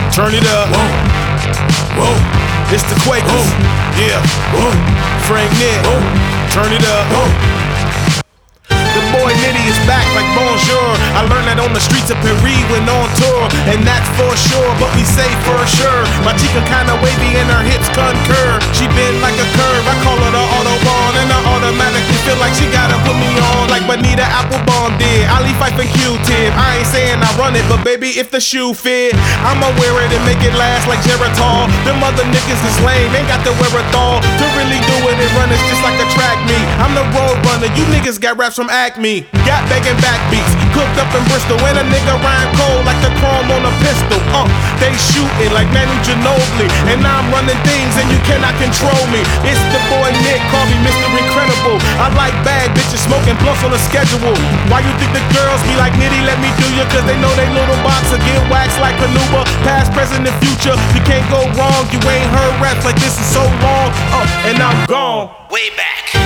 Turn it up. Whoa, whoa. It's the Quakers. Whoa. Yeah. Whoa. Frank Nick. Whoa. Turn it up. Whoa. The boy Nitty is back like bonjour. I learned that on the streets of Paris when on tour, and that's for sure, but we say for sure. My chica kinda wavy and her hips concur. She bend like a curve, I call her the Autobahn, and I automatically feel like she gotta put me on like Bonita Applebum did. Ali Fife and Q-Tip. I ain't saying I run it, but baby, if the shoe fit, I'ma wear it and make it last like Geritol. Them other niggas is lame, ain't got the wherewithal to really do it and run it just like a track meet. I'm the road runner, you niggas got raps from Acme. Got begging backbeats, cooked up in Bristol, and a nigga rhyme cold like the chrome on a pistol. They shooting like Manu Ginobili, and I'm running things and you cannot control me. It's the boy Nick, call me Mr. Incredible. I like bad bitches smoking blunts on a schedule. Why you think the girls be like, Nitty, let me do you? Cause they know they little boxer get waxed like Kanuba. Past, present, and future, you can't go wrong. You ain't heard raps like this in so long, and I'm gone. Way back.